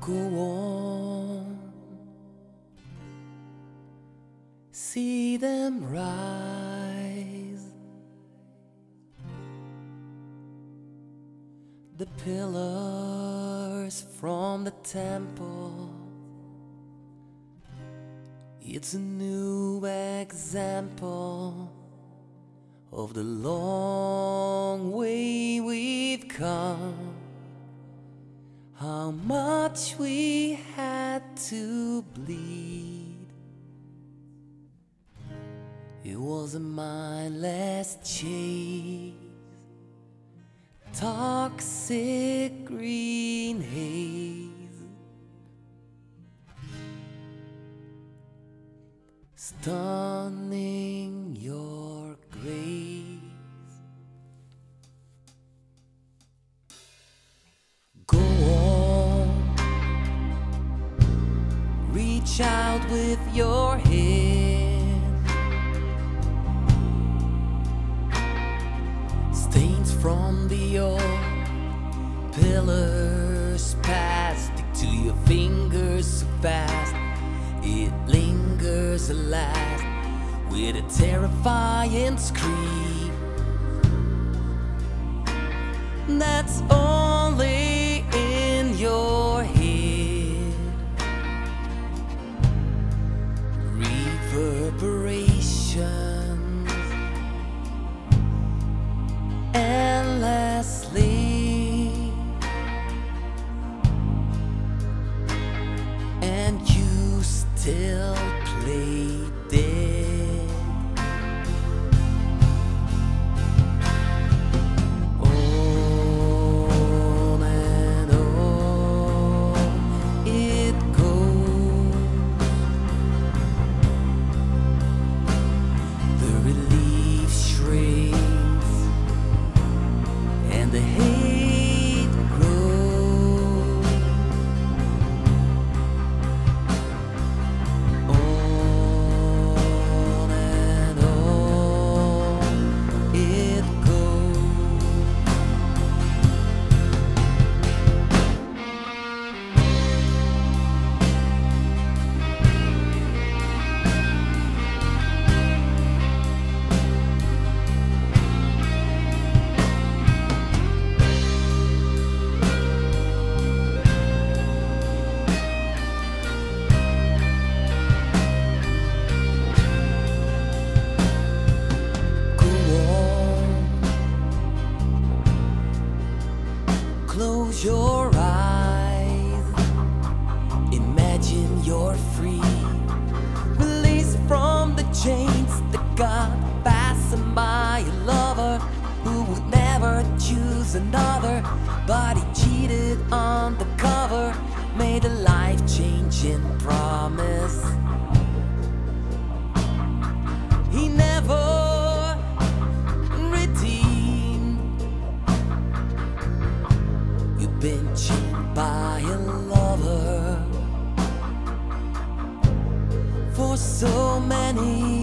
Go on, see them rise, the pillars from the temple. It's a new example of the long way we've come, how much we had to bleed. It was a mindless chase, toxic green haze, stunning your grace. Go on, reach out with your hand, stains from the old pillars past, stick to your fingers so fast it lingers alas, with a terrifying scream that's only in your head. Reverberations endlessly, and you still play dead. On and on it goes, the relief shrinks and the hate grows. On and on it goes. Go on, close your eyes, imagine you're free, released from the chains that got fastened by a lover who would never choose another, but he cheated on the cover, made a life-changing promise he never redeemed. You've been cheated by a lover for so many